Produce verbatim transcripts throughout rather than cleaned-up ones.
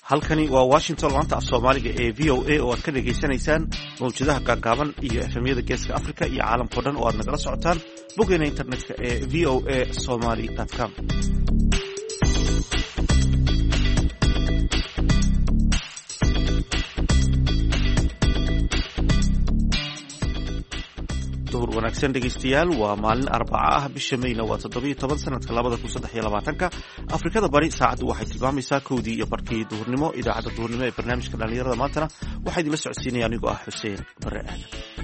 halkani waa Washington laanta af Soomaaliga ee V O A oo aad ka dhageysanaysaan mawjadaha gaagaaban iyo F M-yada Geeska Afrika iyo caalamka dhan oo aad nagala socotaan boggeena internetka ee v o a somali dot com. duhur wanaagsan dhegeystayaal, waa maalin arbaca ah bisha Mayna waa toddoba iyo toban sanadka labada kun saddex iyo labaatanka. Afrikada bari saacaddu waxay tilmaamaysaa kowdii iyo barkii duhurnimo. Idaacadda duhurnimo ee barnaamijka dhalinyarada maantana waxaa idinla socodsiinaya anigoo ah Xuseen Bare Aadan.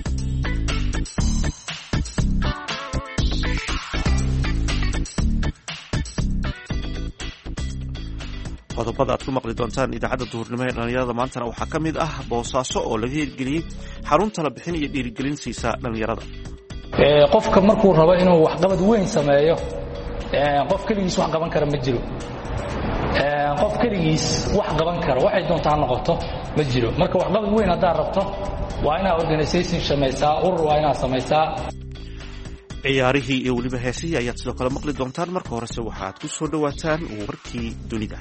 qodobada aad ku maqli doontaan idaacadda duhurnimo ee dhalinyarada maantana waxaa ka mid ah Boosaaso oo laga hirgeliyey xarun tala bixin iyo dhiirigelin siisa dhalinyarada. qofka markuu rabo inuu waxqabad weyn sameeyo qof kaligiis wax qaban kara ma jiro. qof kaligiis wax qaban kara waxay doontaa ha noqoto ma jiro. marka waxqabad weyn haddaad rabto waa inaad organisation samaysaa, urur waa inaad samaysaa. ciyaarihii iyo weliba heesihii ayaad sidoo kale maqli doontaan. marka horese waxaad ku soo dhowaataan warkii dunida.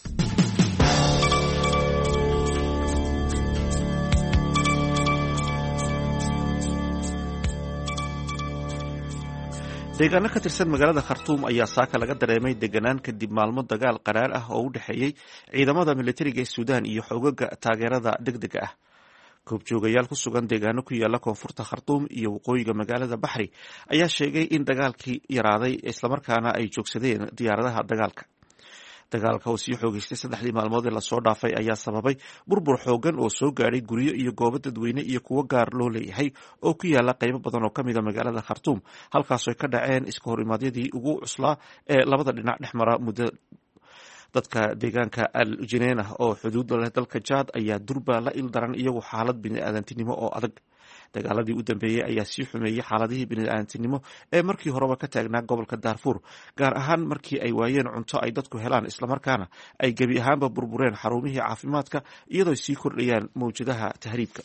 deegaano ka tirsan magaalada Khartoum ayaa saaka laga dareemay deganaan kadib maalmo dagaal qaraar ah oo u dhexeeyay ciidamada militariga ee Suudaan iyo xoogagga taageerada degdega ah. goobjoogayaal ku sugan deegaano ku yaala koonfurta Khartoum iyo waqooyiga magaalada Baxri ayaa sheegay in dagaalkii yaraaday isla markaana ay joogsadeen diyaaradaha dagaalka. dagaalka oo sii xoogaystay saddexdii maalmood ee lasoo dhaafay ayaa sababay burbur xoogan oo soo gaadhay guryo iyo goobo dadweyne iyo kuwo gaar loo leeyahay oo ku yaala qaybo badan oo ka mid a magaalada Khartoum, halkaasoo ay ka dhaceen iska horimaadyadii ugu cuslaa ee labada dhinac dhex mara muddo. dadka deegaanka Al Juneynah oo xuduud leh dalka Chad ayaa durba la ildaran iyagoo xaalad bini'aadantinimo oo adag. dagaaladii u dambeeyay ayaa sii xumeeyay xaaladihii bini'aadantinimo ee markii horeba ka taagnaa gobolka Darfur, gaar ahaan markii ay waayeen cunto ay dadku helaan islamarkaana ay gebi ahaanba burbureen xarumihii caafimaadka iyadoo sii kordhayaan mawjadaha tahriibka.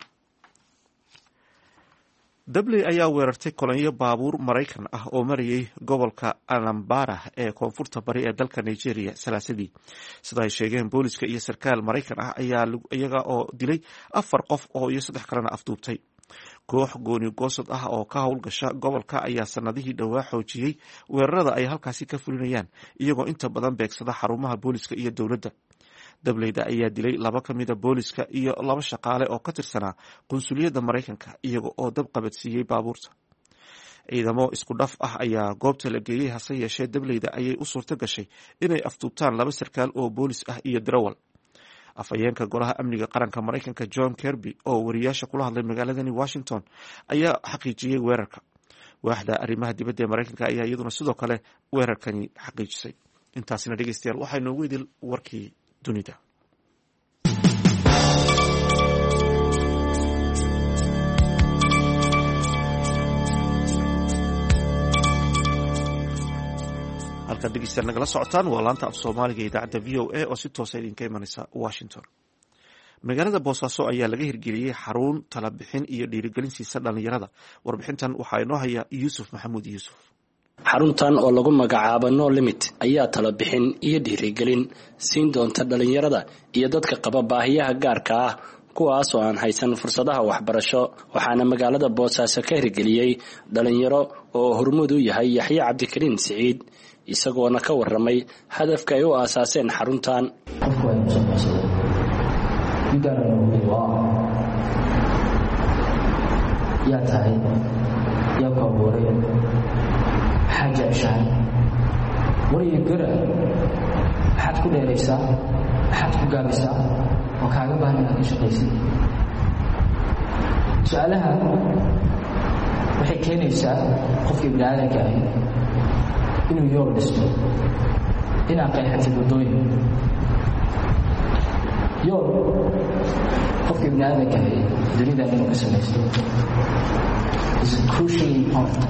Dabley ayaa weerartay kolonyo baabuur Maraykan ah oo marayay gobolka Anambra ee koonfurta bari ee dalka Nigeria salaasadii. sida ay sheegeen booliska iyo sarkaal Maraykan ah ayaa iyaga oo dilay afar qof oo iyo saddex kalena afduubtay. koox gooni goosad ah oo ka howlgasha gobolka ayaa sanadihii dhowaa xoojiyey weerarada ay halkaasi ka fulinayaan, iyagoo inta badan beegsada xarumaha booliska iyo dowladda. dableyda ayaa dilay laba ka mid a booliska iyo laba shaqaale oo ka tirsanaa qunsuliyadda Maraykanka iyaga oo dab qabadsiiyey baabuurta. ciidamo isku dhaf ah ayaa goobta la geeyey, hase yeeshee dableyda ayay u suurto gashay inay afduubtaan laba sarkaal oo boolis ah iyo darawal. afhayeenka golaha amniga qaranka Maraykanka John Kirby oo wariyaasha kula hadlay magaaladani Washington ayaa xaqiijiyey weerarka. waaxda arrimaha dibadda ee Maraykanka ayaa iyaduna sidoo kale weerarkani xaqiijisay. intaasina dhegeystayaal waxaa inoogu idil warkii dunida. halkaad dhegeystayaal nagala socotaan waa laanta af Soomaaliga idaacadda V O A oo si toosa idinka imanaysa Washington. magaalada Boosaaso ayaa laga hirgeliyey xarun tala bixin iyo dhiirigelin siisa dhalinyarada. warbixintan waxaa inoo haya Yuusuf Maxamuud Yuusuf. xaruntan oo lagu magacaabo No Limit ayaa tala bixin iyo dhiirigelin siin doonta dhalinyarada iyo dadka qaba baahiyaha gaarka ah kuwaas oo aan haysan fursadaha waxbarasho. waxaana magaalada Boosaaso ka hirgeliyey dhalinyaro oo hormuud u yahay Yaxye Cabdikariin Siciid, isagoona ka waramay hadafka ay u aasaaseen xaruntan. yaa tahay yaa ku abuuray xaaja ashaan wariyo gara maxaad ku dheeraysaa, maxaad ku gaabisaa oo kaaga baahan inaad ka shaqaysid. su-aalaha waxay keenaysaa qofkii biniaadanka ahi inuu yool dhisto, inaad qeexatid waddooyin. yool qofkii biniaadanka ahi dunidan inuu ka samaysto is crucially important.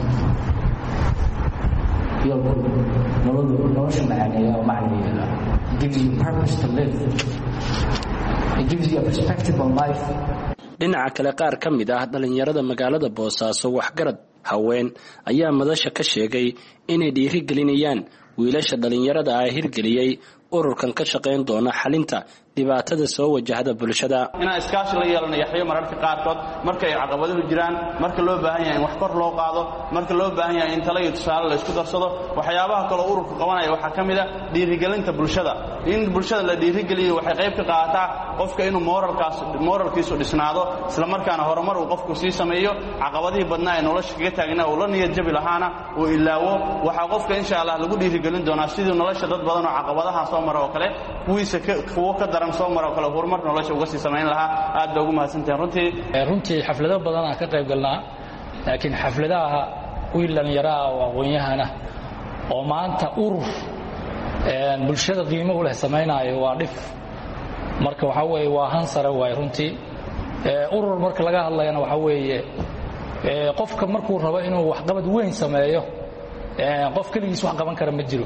yoolku nolosha macaaneeya oo macnayeela. It gives you purpose to live. It gives you a perspective on life. dhinaca kale qaar ka mid ah dhalinyarada magaalada Boosaaso waxgarad haween ayaa madasha ka sheegay inay dhiirigelinayaan wiilasha dhalinyarada ah hirgeliyey ururkan ka shaqayn doona xalinta dhibaatada soo wajahda bulshada. inaan iskaashi la yeelano yaxyo mararka qaarkood marka ay caqabaduhu jiraan, marka loo baahan yahay in wax kor loo qaado, marka loo baahan yahay in talo iyo tusaale la isku darsado. waxyaabaha kale oo ururku qabanaya waxaa ka mid ah dhiirigelinta bulshada. in bulshada la dhiirigeliyo waxay qayb ka qaadataa qofka inuu moralkaas moralkiisu dhisnaado, isla markaana horumar uu qofku sii sameeyo. caqabadihii badnaa ee nolosha kaga taagnaa uu la niyad jabi lahaana uu ilaawo. waxaa qofka insha Allah lagu dhiirigelin doonaa sidii nolosha dad badan oo caqabadaha soo mara oo kale kuwiisa kuwa ka daran soo mara oo kale horumar nolosha uga sii sameyn lahaa. aad baa ugu mahadsantahay runtii. runtii xaflado badan aan ka qayb galnaa, laakiin xafladaha wiil dhalinyaro ah oo aqoon-yahana oo maanta urur bulshada qiimo u leh samaynayo waa dhif. marka waxa weeye waa hansare waay runtii. urur marka laga hadlayana waxa weeye qofka markuu rabo inuu waxqabad weyn sameeyo, qof keligiis wax qaban kara ma jiro.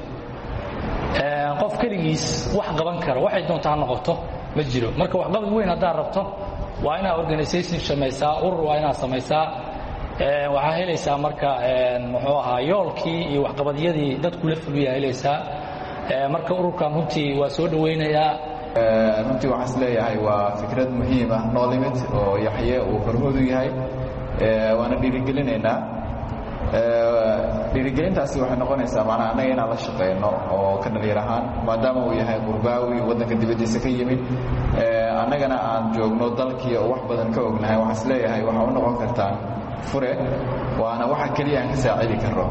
qof keligiis wax qaban kara waxay doontaa noqoto ma jiro. marka waxqabad weyn haddaad rabto waa inaad organisation samaysaa, urur waa inaad samaysaa. waxaa helaysaa marka muxuu ahaa yoolkii iyo waxqabadyadii dadku la fuliyaa helaysaa. marka ururkan runtii waa soo dhawaynayaa. runtii waxaan is leeyahay waa fikrad muhiim ah No Limit oo Yaxye uu hormuud u yahay. waana dhiirigelinaynaa. dhiirigelintaasi waxay noqonaysaa macnaa annaga inaan la shaqayno oo ka dhalinyar ahaan, maadaama uu yahay qurbaawi waddanka dibaddiisa ka yimid, annagana aan joogno dalkii oo wax badan ka ognahay. waxaan is leeyahay waxaa u noqon kartaan fure, waana waxa keliya aan ka saacidi karno.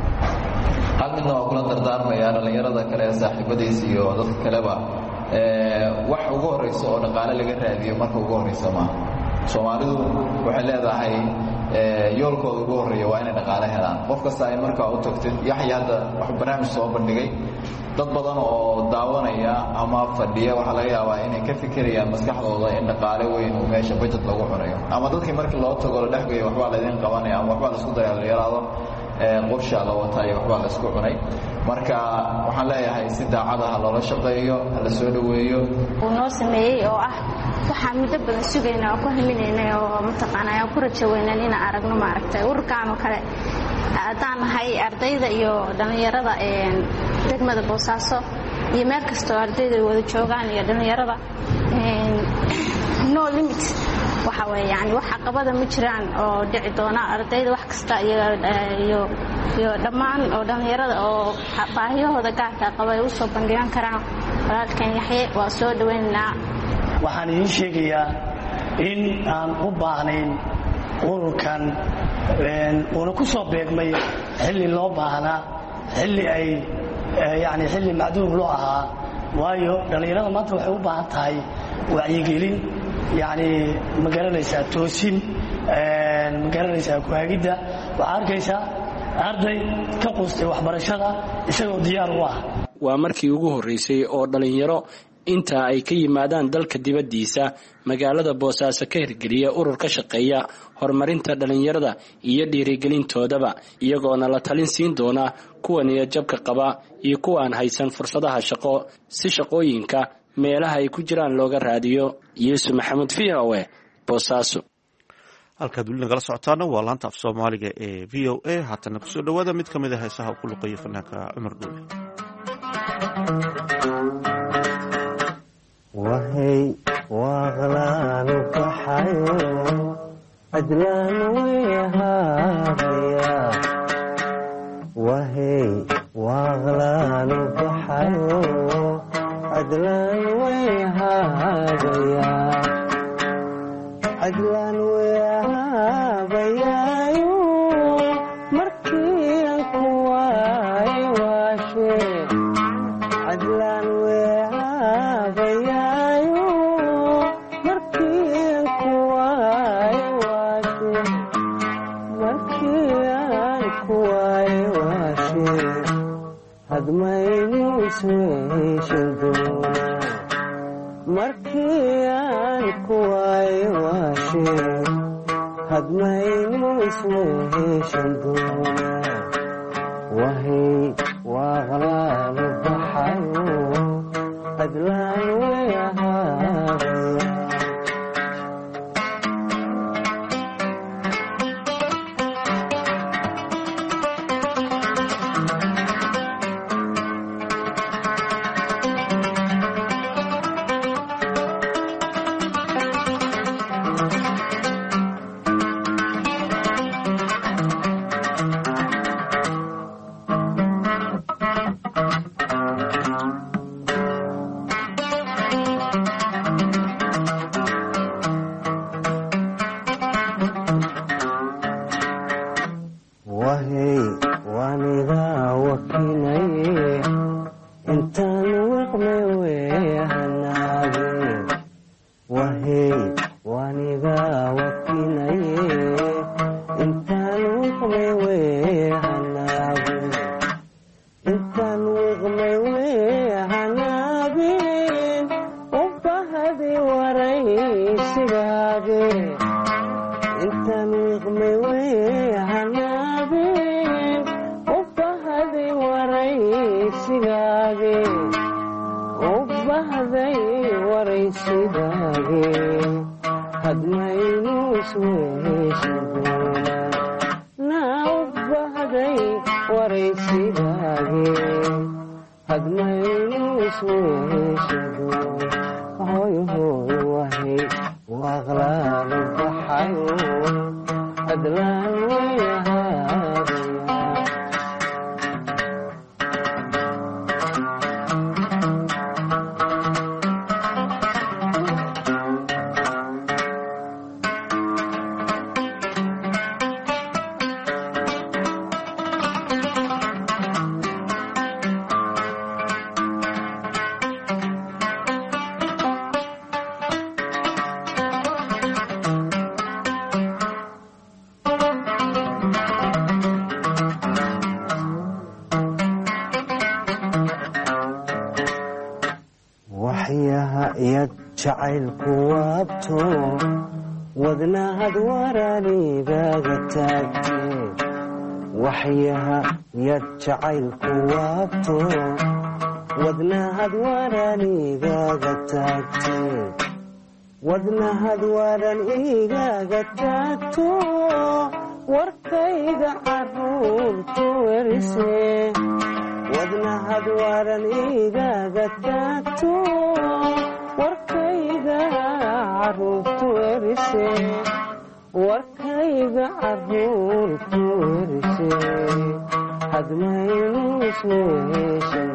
hal midna waa kula dardaarmayaa dhallinyarada kale ee saaxiibadiis iyo dadka kaleba wax ugu horrayso oo dhaqaale laga raadiyo marka ugu horraysa maaha. soomaalidu waxay leedahay yoolkooda ugu horreeya waa inay dhaqaale helaan. qof kasta ay markaa u tagtid. Yaxya hadda wax barnaamij soo bandhigay, dad badan oo daawanaya ama fadhiya waxaa laga yaabaa inay ka fikirayaan maskaxdooda in dhaqaale weyn uu meesha budget lagu cunayo, ama dadkii markii loo tago la dhexgayo waxbaa laydin qabanaya ama waxbaa laisku daya la yaraado qorshaa la wataayo waxbaa la isku cunay. marka waxaan leeyahay si daacad ah loola shaqeeyo, hala soo dhaweeyo. uu noo sameeyey oo ah waxaan muddo badan sugaynaa oo ku haminaynay oo mataqaanaa aan ku rajaweynan inaan aragno maaragtay ururkaan oo kale. haddaan nahay ardayda iyo dhallinyarada degmada Boosaaso iyo meel kastoo ardayda wada joogaan iyo dhallinyarada, No Limit waxa weeye yani wax caqabada ma jiraan oo dhici doona. ardayda wax kasta iyo iyo iyo dhammaan oo dhallinyarada oo baahiyahooda gaarka qaba ay u soo bandhigan karaan. walaalkan Yaxye waa soo dhaweynaynaa. waxaan idiin sheegayaa in aan u baahnayn ururkan uuna ku soo beegmay xilli loo baahnaa, xilli ay yani xilli macduur loo ahaa. waayo dhallinyarada maanta waxay u baahan tahay wacyigelin, yani ma garanaysaa toosin, ma garanaysaa ku-hagidda. waxaa arkaysaa arday ka quustay waxbarashada isagoo diyaar u ah. waa markii ugu horreysay oo dhallinyaro inta ay ka yimaadaan dalka dibaddiisa magaalada Boosaaso ka hirgeliya urur ka shaqeeya horumarinta dhallinyarada iyo dhiirigelintoodaba, iyagoona la talin siin doona kuwa niyadjabka qaba iyo kuwa aan haysan fursadaha shaqo si shaqooyinka meelaha ay ku jiraan looga raadiyo. Yuusuf Maxamuud V O A Boosaaso. halkaad weli nagala socotaana waa laanta af soomaaliga ee V O A. haatana kusoo dhawaada mid ka mid a heesaha uu ku luqeeyo fanaanka Cumar Dhuule. وهي واغلان بحيو عدلان ويهابيا وهي واغلان بحيو عدلان ويهابيا عدلان ويهابيا مركيا كواي واشي عدلان ويهابيا markiiaan kuwaay waashe hadmaynu isweheshan doona wahay waaqlaanu baxayo adlaan way ahaabaya wiiqmay weehanaage wahey waniga wakinaye intaan wiiqmay weehanaage intaan wiiqmay weehanaagin u bahadi waraysigaage intaan wiiqmay weehanaagin u bahadi waraysigaage u bahday waraysigaage hadmaynu isweeshan doonaa naa u bahday waraysigaage hadmaynu isweeshan doonaa hoy hoy wahay waaqlaanu baxayo hadlaan wayahaadaya jacaylku waabto wadnahad waraanigaga taagte waxyaha yad jacaylku waabto wadnahad waraanigaga taagte wadnahad waran igaga taagto warkayga caruurtu werise wadnahad waran igaga taagto warkayga caruurtu werise warkayga caruurtu werise hadmaynu isweeshan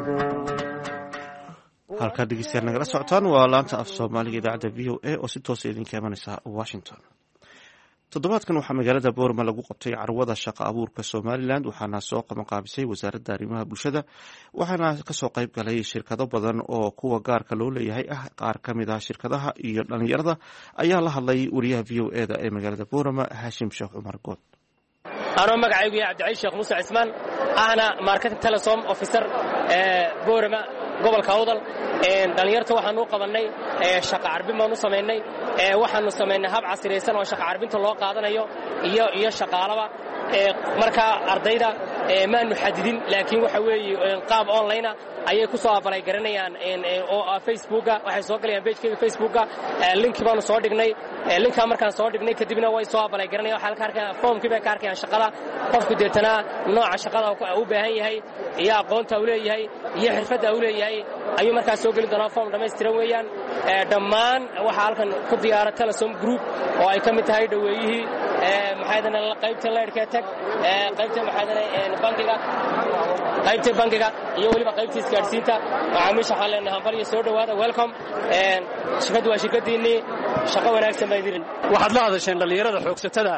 halkaa dhegeystayaal nagala socotaan waa laanta af soomaaliga idaacadda v o a oo si toosa idinka imanaysa washington. toddobaadkan waxaa magaalada boorma lagu qabtay carwada shaqo abuurka somalilan waxaana soo qabanqaabisay wasaaradda arrimaha bulshada waxaana kasoo qayb galay shirkado badan oo kuwa gaarka loo leeyahay ah. qaar ka mid ah shirkadaha iyo dhalinyarada ayaa la hadlay wariyaha v o e da ee magaalada boorama haashim sheekh cumar good. anoo magacaygu yahay cabdicali sheekh muuse cismaan ahna marketing telesom officer ee boorama gobolka awdal. dhalinyarta waxaanu u qabannay shaqa carbin baanu samaynay waxaanu samaynay hab casriyaysan oo shaqa carbinta loo qaadanayo iyo iyo shaqaalaba marka ardayda maanu xadidin laakiin waxa weeye qaab online ayay ku soo abalay garanayaan oo facebooka waxay soo galayaan page-keeda facebooka linki baanu soo dhignay linka markaan soo dhignay kadibna way soo abalay garanayaan waxa halka arkaan formkii bay ka arkayaan shaqada qofku deetana nooca shaqada uu baahan yahay iyo aqoonta uu leeyahay iyo xirfadda uu leeyahay ayuu markaas soo gali doonaa form dhammaystiran weeyaan. dhammaan waxaa halkan ku diyaara telesom group oo ay ka mid tahay dhaweeyihii maxaydana qaybta leyrhka tag qaybta maxaydana bankiga qaybta bankiga iyo weliba qaybta isgaadhsiinta macaamiisha waxaan leenahay hambal iyo soo dhowaada welcome. shirkaddu waa shirkadiinnii shaqo wanaagsan baa idin. waxaad la hadasheen dhallinyarada xoogsatada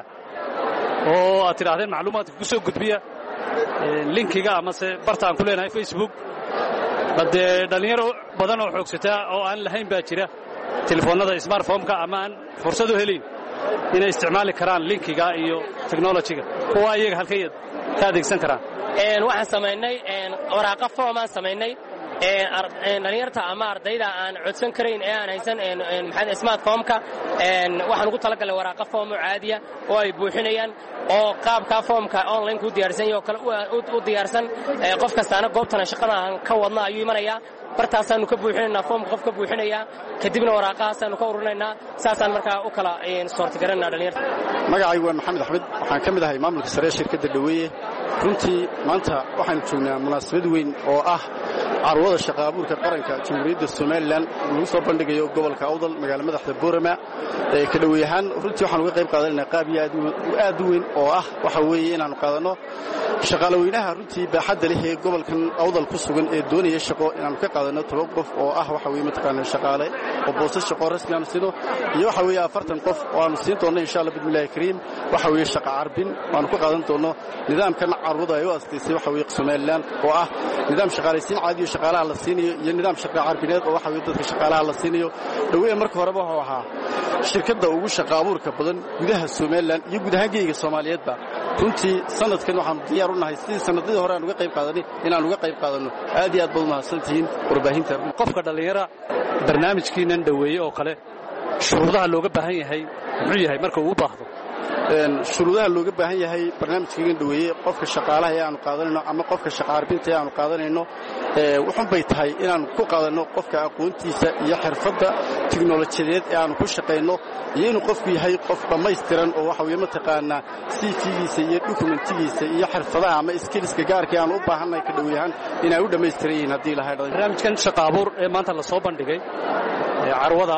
oo aad tidhaahdeen macluumaadka ku soo gudbiya linkiga amase barta aan ku leenahay facebook. badee dhallinyaro badan oo xoogsataa oo aan lahayn baa jira telefoonnada smartphomeka ama aan fursad u helayn inay isticmaali karaan linkiga iyo technolojiga kuwa iyaga halkay ka adeegsan karaan. waxaan samaynay waraaqa formaan samaynay dhalinyarta ama ardayda aan codsan karayn ee aan haysan smartphomeka waxaan ugu talagalnay waraaqa form oo caadiya oo ay buuxinayaan oo qaabka formka online ku diyaarsan yahay oo kale u diyaarsan qof kastaana goobtana shaqada aan ka wadna ayuu imanayaa bartaasaanu ka buuxinaynaa foomka qof ka buuxinayaa kadibna waraaqahaasaanu ka ururinaynaa saasaan markaa u kala soortigaranaa dhalinyarta. magacaygu waa maxamed axmed waxaan ka mid ahay maamulka sare ee shirkadda dhaweeye. runtii maanta waxaanu joognaa munaasabad weyn oo ah carwada shaqa abuurka qaranka jamhuuriyadda somalilan lagu soo bandhigayo gobolka awdal magaala madaxda boorama ee ka dhaweey ahaan. runtii waxaan uga qayb qaadanayna qaab aad u weyn oo ah waxa weeye inaannu qaadanno shaqaalaweynaha runtii baaxadda leh ee gobolkan awdal ku sugan ee doonaya shaqo inaannu ka qaadanno toban qof oo ah waxa weye mataqaana shaqaale oo boosas shaqo rasmi aanu siino iyo waxa weeye afartan qof oo aanu siin doonno insha allah bismillahi kariim waxa weeye shaqa carbin waanu ku qaadan doonno nidaamkan carwada ay u astaysay waxa weeye somalilan oo ah nidaam shaqaalaysiin caadi iyo shaqaalaha la siinayo iyo nidaam shaqa carbineed oo waxa weeye dadka shaqaalaha la siinayo dhaweeye marka horeba wuxuu ahaa shirkadda ugu shaqa abuurka badan gudaha Soomaaliland iyo guud ahaan geeyiga Soomaaliyeedba runtii sanadkan waxaan diyaar u nahay sidii sanadadii hore aan uga qayb qaadanay inaan uga qayb qaadano aad iyo aad baad mahadsantihiin warbaahinta qofka dhalinyaro barnaamijkiinan dhaweeye oo kale shuruudaha looga baahan yahay muxuu yahay marka uu u baahdo shuruudaha looga baahan yahay barnaamijkiigan dhaweeye qofka shaqaalaha ee aanu qaadanayno ama qofka shaqa arbinta ee aanu qaadanayno wuxuun bay tahay inaan ku qaadanno qofka aqoontiisa iyo xirfadda tiknoolajiyadeed ee aanu ku shaqayno iyo inuu qofku yahay qof dhammaystiran oo waxa weeye mataqaanaa C V-giisa iyo dokumentigiisa iyo xirfadaha ama skillska gaarka aanu u baahannahay ka dhaweeyahan inay u dhammaystiran yihiin haddii lahayd barnaamijkan shaqa abuur ee maanta la soo bandhigay ee carwada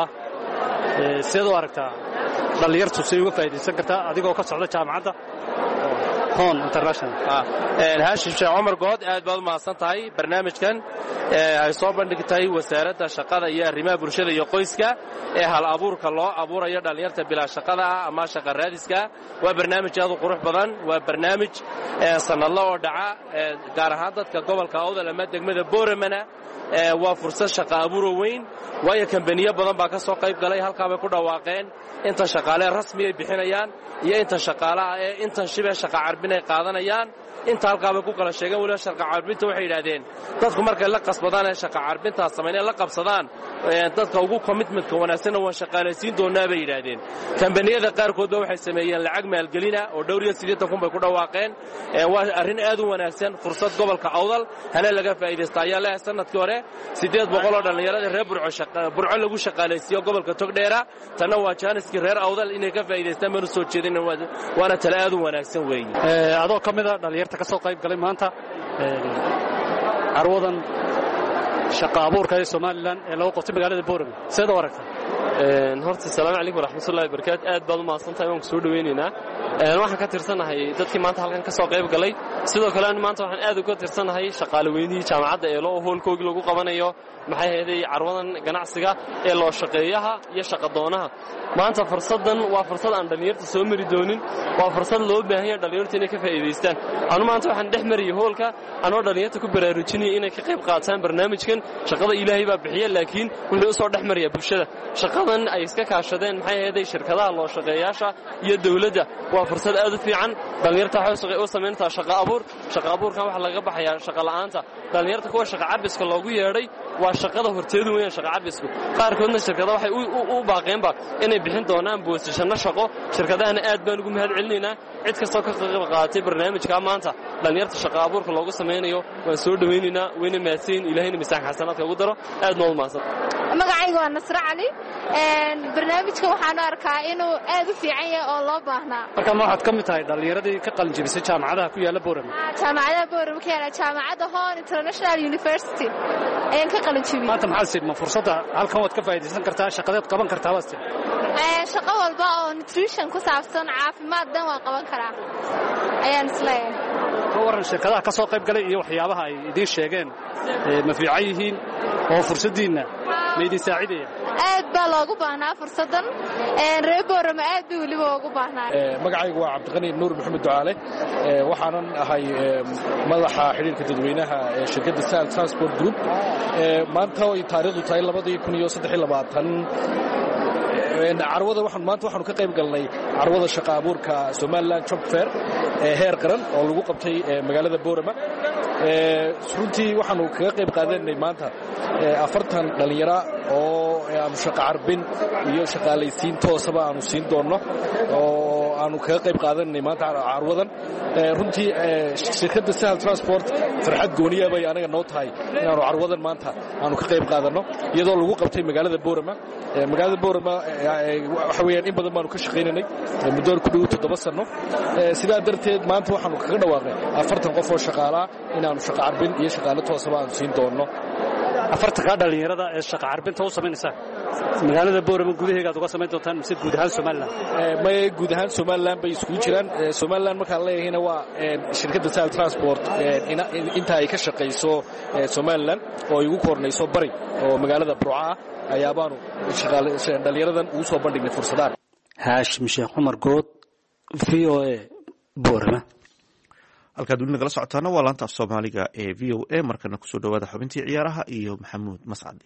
sidoo aragtaa dhalinyartu si uga faa'iideysan kartaa adigoo ka socda jaamacadda Hon International ee Hashim Sheekh Umar Good aad baad u mahadsan tahay barnaamijkan ee ay soo bandhigtay wasaaradda shaqada iyo arrimaha bulshada iyo qoyska ee hal abuurka loo abuurayo dhalinyarta bilaa shaqada ah ama shaqa raadiska waa barnaamij aad u qurux badan waa barnaamij ee sanadla oo dhaca gaar ahaan dadka gobolka Awdal ama degmada Boorama waa fursad shaqa abuur weyn waayo kambaniyo badan baa ka soo qayb galay halka bay ku dhawaaqeen inta shaqaale rasmi ay bixinayaan iyo inta shaqaalaha ee inta shibe shaqa carbin ay qaadanayaan inta halka bay ku kala sheegeen wala shaqa carbinta waxay yiraahdeen dadku markay la qasbadaan ee shaqa carbinta sameeyeen la qabsadaan dadka ugu commitment-ka wanaagsan waa shaqaalaysiin doonaa bay yiraahdeen kambaniyada qaarkood waxay sameeyeen lacag maalgelina oo dhowr iyo siddeetan kun bay ku dhawaaqeen waa arrin aad u wanaagsan fursad gobolka Awdal hana laga faa'iideysto ayaa la sanadkii hore siddeed boqol oo dhalinyarada reer Burco shaqa Burco lagu shaqaalaysiyo gobolka Togdheera tana waa jaaniskii reer Awdal inay ka faa'iideystaan mar soo jeedin waana tala aad u wanaagsan weeye ee adoo kamid ah dhalinyarta ka soo qayb galay maanta ee carwadan shaqa abuurka ee Soomaaliland ee lagu qabtay magaalada Boorama sidoo aragtay een horta salaamu calaykum waraxmatullaahi wabarakaatu aad baad u mahadsantahay waan ku soo dhaweynaynaa een waxaan ka tirsanahay dadkii maanta halkan ka soo qayb galay sidoo kale maanta waxaan aad uga tirsanahay shaqaale weynihii jaamacadda ee loo hoolkoogi lagu qabanayo maxay ahaydey carwadan ganacsiga ee loo shaqeeyaha iyo shaqa doonaha maanta fursadan waa fursad aan dhalinyarta soo mari doonin waa fursad loo baahan yahay dhalinyarta inay ka faa'iideystaan anu maanta waxaan dhex mariyay hoolka anoo dhalinyarta ku baraarujinaya inay ka qayb qaataan barnaamijkan shaqada ilaahay baa bixiya laakiin wuxuu soo dhex mariyaa bulshada shaqadan ay iska kaashadeen maxay ahaydey shirkadaha loo shaqeeyaasha iyo dawladda waa fursad aad u fiican dhalinyarta waxay u sameyntaa shaqa abuur shaqa abuurkan waxa laga baxayaa shaqa la'aanta dhalinyarta kuwa shaqa carbiska loogu yeedhay waa shaqada horteedu weyn shaqa carbisku qaarkoodna shirkadaha waxay u baaqeenba inay bixin doonaan boosashano shaqo shirkadahana aad baan ugu mahad celinaynaa cid kastoo ka qayb qaadatay barnaamijka maanta dhalinyarta shaqa abuurka loogu sameynayo waan soo dhaweynaynaa wayna mahadsan ilaahayna miisaan xasanaadka ugu daro aad noo mahadsan magacaygu waa Nasra Cali een barnaamijka waxaan arkaa inuu aad u fiican yahay oo loo baahnaa marka ma waxaad ka mid tahay dhalinyaradii ka qalin jabisay jaamacadaha ku yaala Boorama jaamacadaha Boorama ka yaala jaamacadda Hon International University ayaan ka qalin jabiyay maanta maxaa siid ma fursadda halkan waad ka faa'iideysan kartaa shaqadeed qaban kartaa waasti ee shaqo walba oo nutrition ku saabsan caafimaad dan waa qaban karaa ayaan isleeyahay ka waran shirkadaha ka soo qayb galay iyo waxyaabaha ay idin sheegeen ma fiican yihiin oo fursadiina ma idin saacidaya aad baa loogu baahnaa fursadan ee reer Boorama aad bay waliba ugu baahnaa magacaygu waa Cabdiqani Nuur Maxamed Ducaale waxaanan ahay madaxa xiriirka dadweynaha ee shirkadda Sal Transport Group maanta oo taariikhdu tahay laba kun iyo saddex iyo labaatan carwada waxaan maanta waxaanu ka qayb galnay carwada shaqa abuurka Somaliland Job Fair ee heer qaran oo lagu qabtay magaalada Boorama ee runtii waxaanu kaga qayb qaadanay maanta afartan dhalinyaro oo aanu shaqa carbin iyo shaqaalaysiin toosaba aanu siin doono oo aanu kaga qayb qaadanay maanta carwadan runtii shirkadda Sahal Transport farxad gooniya bay anaga noo tahay inaanu carwadan maanta aanu ka qayb qaadano iyadoo lagu qabtay magaalada Boorama magaalada Boorama waxa weeyaan in badan baanu ka shaqeynay muddo ku dhow toddoba sano sidaa darteed maanta waxaanu kaga dhawaaqay afartan qof oo shaqaala inaanu shaqa carbin iyo shaqaale toosaba aanu siin doono afartan ka dhalinyarada ee shaqa carbinta u sameynaysa magaalada Boorama gudaheega aad uga sameyn doontaan mise guud ahaan Somaliland ma guud ahaan Somaliland bay isku jiraan Somaliland marka la leeyahayna waa shirkadda Sahal Transport inta ay ka shaqeyso Somaliland oo ay ugu kornayso bari oo magaalada Burco ayaa baanu shaqaale dhalinyaradan ugu soo bandhignay fursadaha Hashim Sheekh Umar Good V O A Boorama halkaad weli nagala socotaana waa laanta af soomaaliga ee v o a markana kusoo dhawaada xubintii ciyaaraha iyo maxamuud mascade.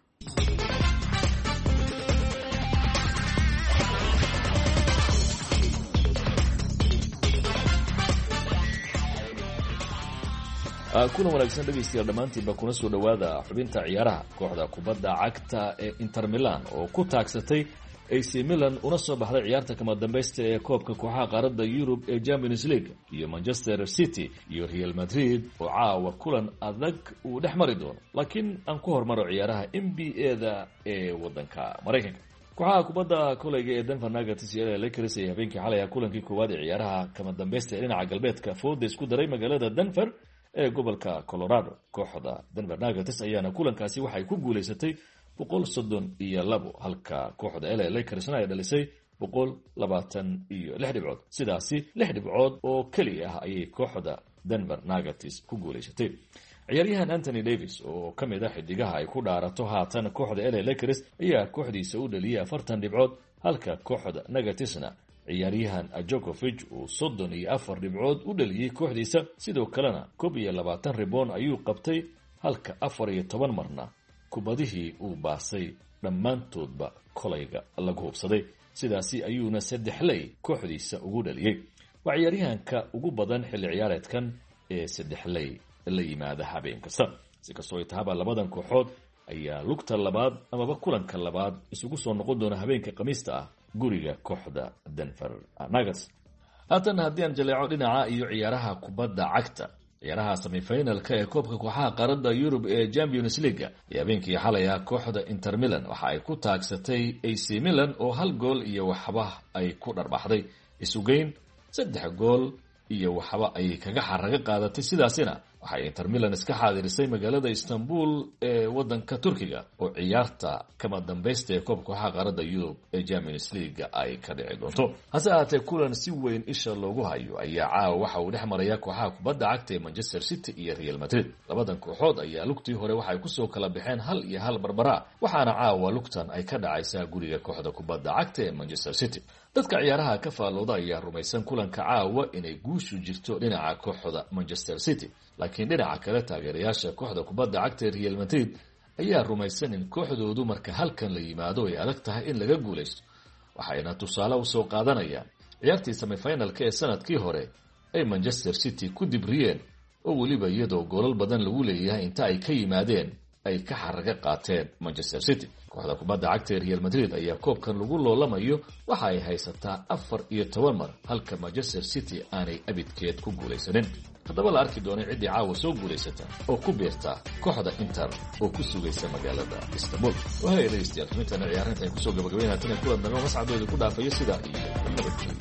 kuna wanaagsan dhegaystayaal dhammaantiinba kuna soo dhowaada xubinta ciyaaraha. kooxda kubadda cagta ee Inter Milan oo ku taagsatay A C Milan una soo baxday ciyaarta kama dambaysta ee koobka kooxaha qaaradda Yurub ee Champions League iyo Manchester City iyo Real Madrid oo caawa kulan adag uu dhex mari doono. laakiin aan ku hormaro ciyaaraha N B A-da ee waddanka Mareykanka. kooxaha kubadda kolayga ee Denver Nuggets iyo Lakers ee habeenkii xalay kulankii koowaad ee ciyaaraha kama dambaysta ee dhinaca galbeedka fooda isku daray magaalada Denver ee gobolka Colorado. kooxda Denver Nuggets ayaana kulankaasi waxay ku guuleysatay boqol soddon iyo labo halka kooxda L A Lakersna ay dhalisay boqol labaatan iyo lix dhibcood. sidaasi lix dhibcood oo kaliya ah ayay kooxda Denver Nuggets ku guuleysatay. ciyaaryahan Anthony Davis oo ka mid ah xidigaha ay ku dhaarato haatan kooxda L A Lakers ayaa kooxdiisa u dhaliyay afartan dhibcood halka kooxda Nuggetsna ciyaaryahan Djokovic uu soddon iyo afar dhibcood u dhaliyay kooxdiisa. sidoo kalena koob iyo labaatan riboon ayuu qabtay halka afar iyo toban marna kubadihii uu baasay dhammaantoodba kolayga lagu hubsaday. sidaasi ayuuna saddexley kooxdiisa ugu dhaliyay. waa ciyaaryahanka ugu badan xilli ciyaareedkan ee saddexley la yimaada habeen kasta. si kastoo ay tahaba labadan kooxood ayaa lugta labaad amaba kulanka labaad isugu soo noqon doona habeenka khamiista ah guriga kooxda Denver Nuggets. haatan haddii aan jaleeco dhinaca iyo ciyaaraha kubadda cagta, ciyaaraha semifinalka ee koobka kooxaha qaaradda Yurub ee Champions League ee habeenkii xalay kooxda Inter Milan waxa ay ku taagsatay A C Milan oo hal gool iyo waxba ay ku dharbaxday. isugeyn saddex gool iyo waxba ay kaga xaraga qaadatay. sidaasina waxay Inter Milan iska xaadirisay magaalada Istanbul ee wadanka Turkiga oo ciyaarta kama dambaysta ee koobka kooxaha qaaradda Yurub ee Champions League ay ka dhici doonto. hase ahaatee kulan si weyn isha loogu hayo ayaa caawa waxa uu dhex maraya kooxaha kubadda cagta ee Manchester City iyo Real Madrid. labadan kooxood ayaa lugtii hore waxay kusoo kala baxeen hal iyo hal barbara, waxaana caawa lugtan ay ka dhacaysaa guriga kooxda kubadda cagta ee Manchester City. dadka ciyaaraha ka faalooda ayaa rumaysan kulanka caawa inay guushu jirto dhinaca kooxda Manchester City, laakiin dhinaca kale taageerayaasha kooxda kubadda cagta ee Real Madrid ayaa rumaysan in kooxdoodu marka halkan la yimaado ay adag tahay in laga guuleysto. waxayna tusaale u soo qaadanayaan ciyaartii semifinalka ee sanadkii hore ay Manchester City ku dibriyeen oo weliba iyadoo goolal badan lagu leeyahay inta ay ka yimaadeen ay ka xaraga qaateen Manchester City. kooxda kubadda cagta ee Real Madrid ayaa koobkan lagu loolamayo waxa ay haysataa afar iyo toban mar halka Manchester City aanay abidkeed ku guuleysanin. haddaba la arki doonay ciddii caawa soo guulaysata oo ku beerta kooxda Inter oo ku sugaysa magaalada Istanbul. waxay dhegeystayaal xubintana ciyaarinta ay kusoo gabagabeynayaan tan kulan dambe mascadooda ku dhaafayo sida iyo nabadgelyo.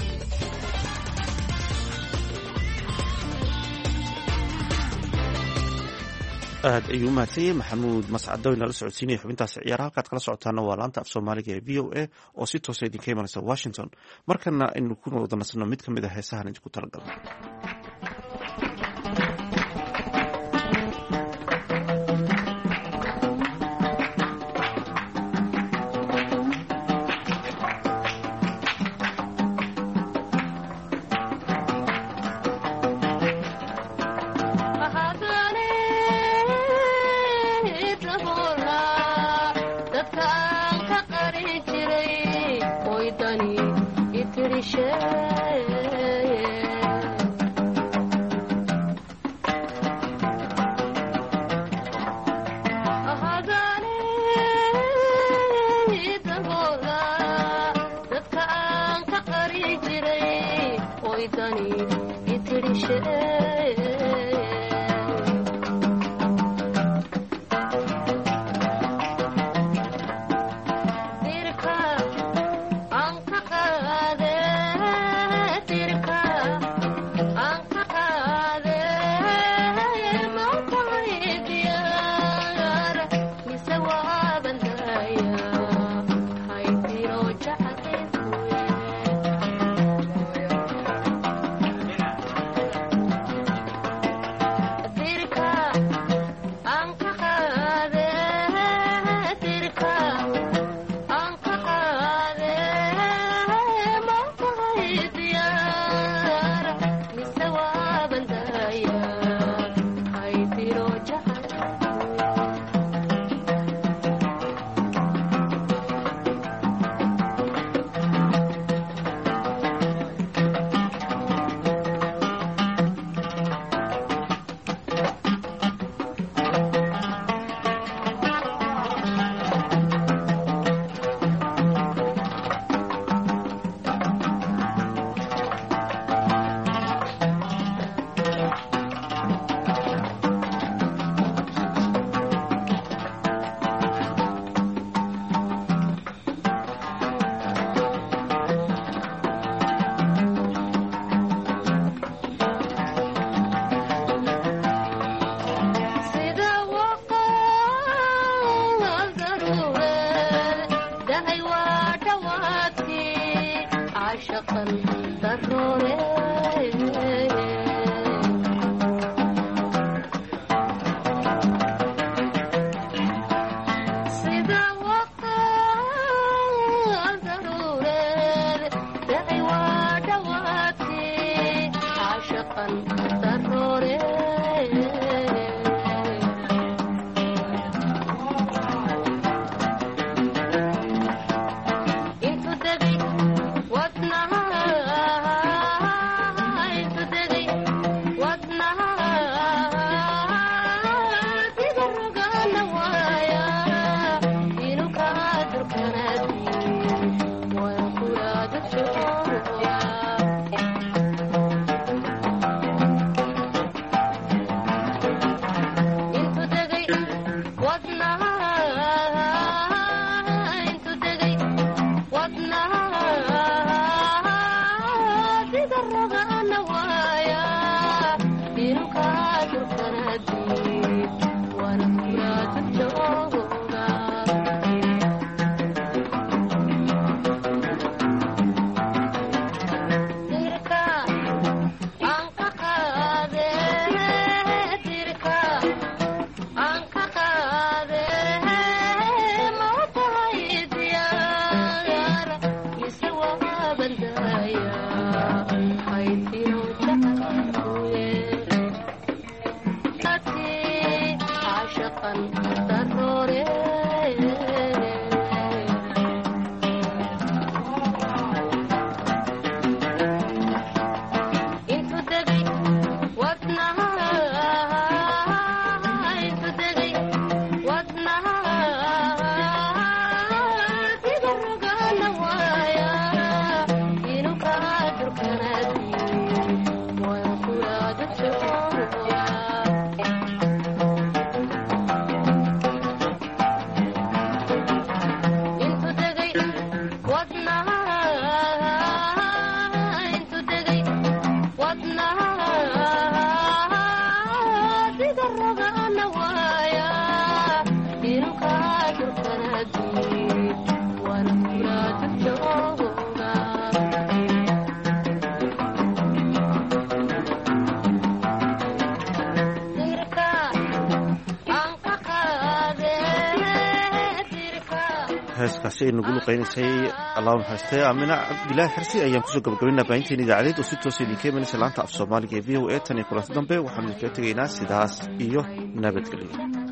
aad ayuu mahadsanyahay maxamuud mascado inala socodsiinaya xubintaasi ciyaaraha. halkaad kala socotaana waa laanta af soomaaliga ee v o a oo si toosa idinka imanaysa Washington. markana aynu ku wada nasano mid ka mid ah heesahan idinku talagalnay. heeskaasi ay nagu luqaynaysay allah maxaastay aamina cabdilaahi xirsi ayaan kusoo gabagabaynaa baahinteena idaacadeed oo si toosa idinka imanaysa laanta af soomaaliga ee v o a tan iyo kulanti dambe waxaanu idinkaga tegaynaa sidaas iyo nabadgelyo.